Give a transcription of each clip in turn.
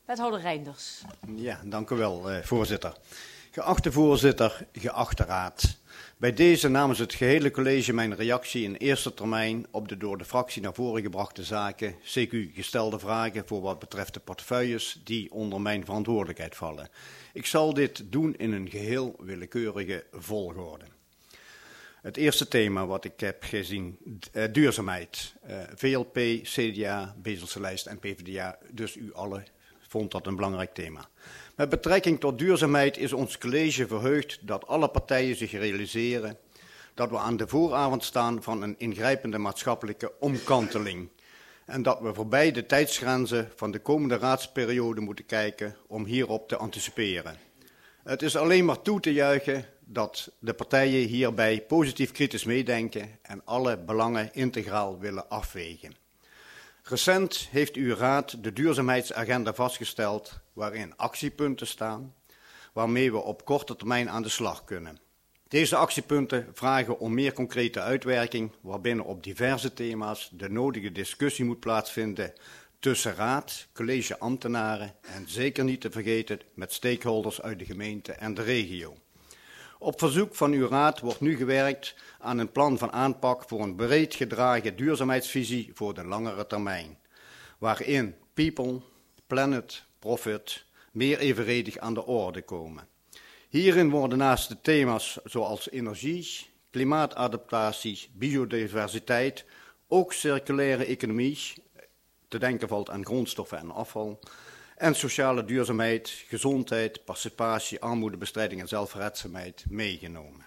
Wethouder Reinders. Ja, dank u wel, voorzitter. Geachte voorzitter, geachte raad. Bij deze namens het gehele college mijn reactie in eerste termijn op de door de fractie naar voren gebrachte zaken, CQ gestelde vragen voor wat betreft de portefeuilles die onder mijn verantwoordelijkheid vallen. Ik zal dit doen in een geheel willekeurige volgorde. Het eerste thema wat ik heb gezien, duurzaamheid. VLP, CDA, Bezelse Lijst en PvdA, dus u allen vond dat een belangrijk thema. Met betrekking tot duurzaamheid is ons college verheugd dat alle partijen zich realiseren dat we aan de vooravond staan van een ingrijpende maatschappelijke omkanteling. En dat we voorbij de tijdsgrenzen van de komende raadsperiode moeten kijken om hierop te anticiperen. Het is alleen maar toe te juichen dat de partijen hierbij positief kritisch meedenken en alle belangen integraal willen afwegen. Recent heeft uw raad de duurzaamheidsagenda vastgesteld waarin actiepunten staan waarmee we op korte termijn aan de slag kunnen. Deze actiepunten vragen om meer concrete uitwerking waarbinnen op diverse thema's de nodige discussie moet plaatsvinden tussen raad, collegeambtenaren en zeker niet te vergeten met stakeholders uit de gemeente en de regio. Op verzoek van uw raad wordt nu gewerkt aan een plan van aanpak voor een breed gedragen duurzaamheidsvisie voor de langere termijn, waarin people, planet, profit meer evenredig aan de orde komen. Hierin worden naast de thema's zoals energie, klimaatadaptatie, biodiversiteit, ook circulaire economie, te denken valt aan grondstoffen en afval, en sociale duurzaamheid, gezondheid, participatie, armoedebestrijding en zelfredzaamheid meegenomen.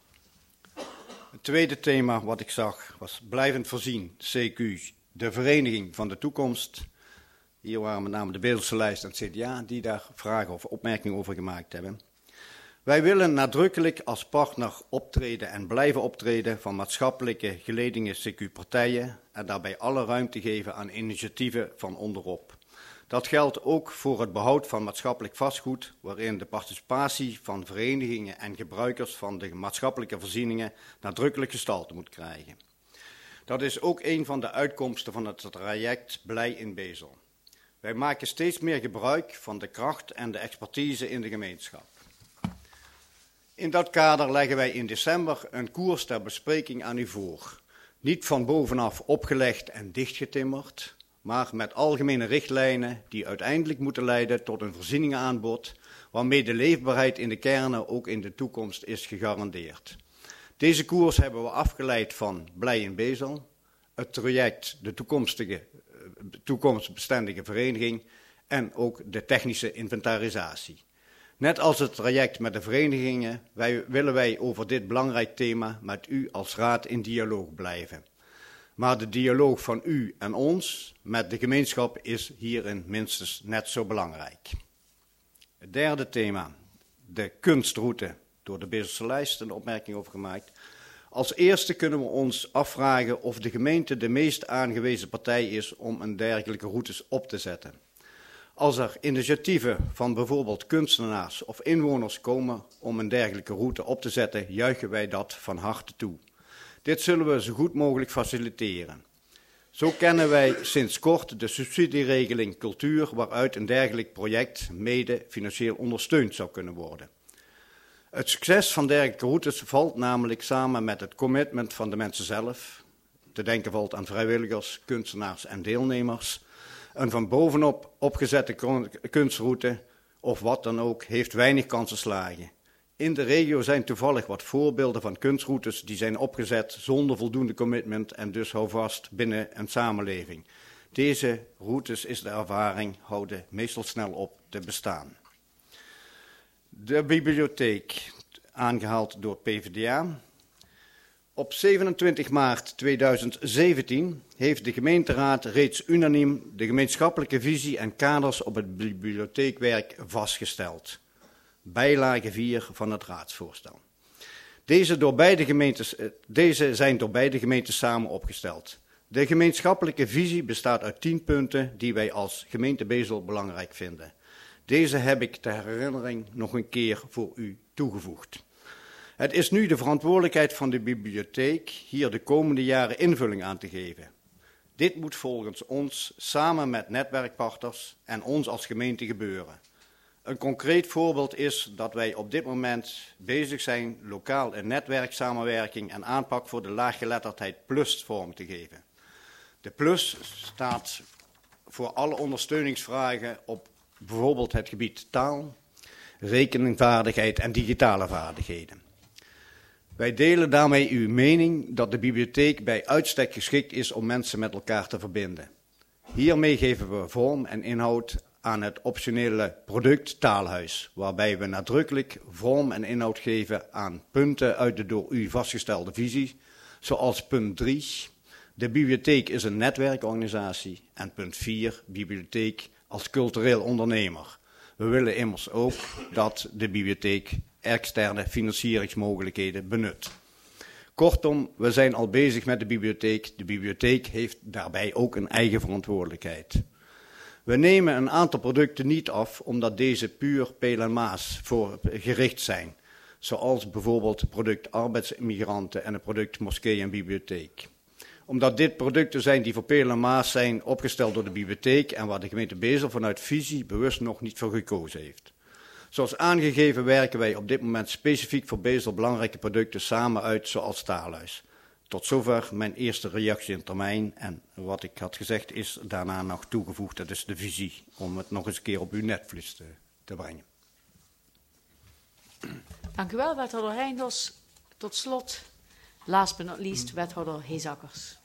Het tweede thema wat ik zag was blijvend voorzien, CQ, de vereniging van de toekomst. Hier waren met name de Bezelse Lijst en het CDA die daar vragen of opmerkingen over gemaakt hebben. Wij willen nadrukkelijk als partner optreden en blijven optreden van maatschappelijke geledingen CQ-partijen en daarbij alle ruimte geven aan initiatieven van onderop. Dat geldt ook voor het behoud van maatschappelijk vastgoed, waarin de participatie van verenigingen en gebruikers van de maatschappelijke voorzieningen nadrukkelijk gestalte moet krijgen. Dat is ook een van de uitkomsten van het traject Blij in Bezel. Wij maken steeds meer gebruik van de kracht en de expertise in de gemeenschap. In dat kader leggen wij in december een koers ter bespreking aan u voor. Niet van bovenaf opgelegd en dichtgetimmerd, maar met algemene richtlijnen die uiteindelijk moeten leiden tot een voorzieningenaanbod waarmee de leefbaarheid in de kernen ook in de toekomst is gegarandeerd. Deze koers hebben we afgeleid van Blij in Bezel, het traject de toekomstbestendige vereniging en ook de technische inventarisatie. Net als het traject met de verenigingen willen wij over dit belangrijk thema met u als raad in dialoog blijven. Maar de dialoog van u en ons met de gemeenschap is hierin minstens net zo belangrijk. Het derde thema, de kunstroute, door de Bezelse Lijst een opmerking over gemaakt. Als eerste kunnen we ons afvragen of de gemeente de meest aangewezen partij is om een dergelijke routes op te zetten. Als er initiatieven van bijvoorbeeld kunstenaars of inwoners komen om een dergelijke route op te zetten, juichen wij dat van harte toe. Dit zullen we zo goed mogelijk faciliteren. Zo kennen wij sinds kort de subsidieregeling cultuur waaruit een dergelijk project mede financieel ondersteund zou kunnen worden. Het succes van dergelijke routes valt namelijk samen met het commitment van de mensen zelf. Te denken valt aan vrijwilligers, kunstenaars en deelnemers. Een van bovenop opgezette kunstroute of wat dan ook heeft weinig kans te slagen. In de regio zijn toevallig wat voorbeelden van kunstroutes die zijn opgezet zonder voldoende commitment en dus houvast binnen een samenleving. Deze routes, is de ervaring, houden meestal snel op te bestaan. De bibliotheek, aangehaald door PvdA. Op 27 maart 2017 heeft de gemeenteraad reeds unaniem de gemeenschappelijke visie en kaders op het bibliotheekwerk vastgesteld. Bijlage 4 van het raadsvoorstel. Deze zijn door beide gemeentes samen opgesteld. De gemeenschappelijke visie bestaat uit 10 punten die wij als gemeente Bezel belangrijk vinden. Deze heb ik ter herinnering nog een keer voor u toegevoegd. Het is nu de verantwoordelijkheid van de bibliotheek hier de komende jaren invulling aan te geven. Dit moet volgens ons samen met netwerkpartners en ons als gemeente gebeuren. Een concreet voorbeeld is dat wij op dit moment bezig zijn lokaal een netwerksamenwerking en aanpak voor de laaggeletterdheid Plus vorm te geven. De Plus staat voor alle ondersteuningsvragen op bijvoorbeeld het gebied taal, rekeningvaardigheid en digitale vaardigheden. Wij delen daarmee uw mening dat de bibliotheek bij uitstek geschikt is om mensen met elkaar te verbinden. Hiermee geven we vorm en inhoud aan het optionele product Taalhuis, waarbij we nadrukkelijk vorm en inhoud geven aan punten uit de door u vastgestelde visie, zoals punt 3, de bibliotheek is een netwerkorganisatie, en punt 4, bibliotheek als cultureel ondernemer. We willen immers ook dat de bibliotheek externe financieringsmogelijkheden benut. Kortom, we zijn al bezig met de bibliotheek. De bibliotheek heeft daarbij ook een eigen verantwoordelijkheid. We nemen een aantal producten niet af omdat deze puur Peel en Maas voor gericht zijn. Zoals bijvoorbeeld het product arbeidsimmigranten en het product moskee en bibliotheek. Omdat dit producten zijn die voor Peel en Maas zijn opgesteld door de bibliotheek en waar de gemeente Bezel vanuit visie bewust nog niet voor gekozen heeft. Zoals aangegeven werken wij op dit moment specifiek voor Bezel belangrijke producten samen uit zoals Taalhuis. Tot zover mijn eerste reactie in termijn en wat ik had gezegd is daarna nog toegevoegd, dat is de visie, om het nog eens een keer op uw netvlies te brengen. Dank u wel, wethouder Rijnders. Tot slot, last but not least, wethouder Heesakkers.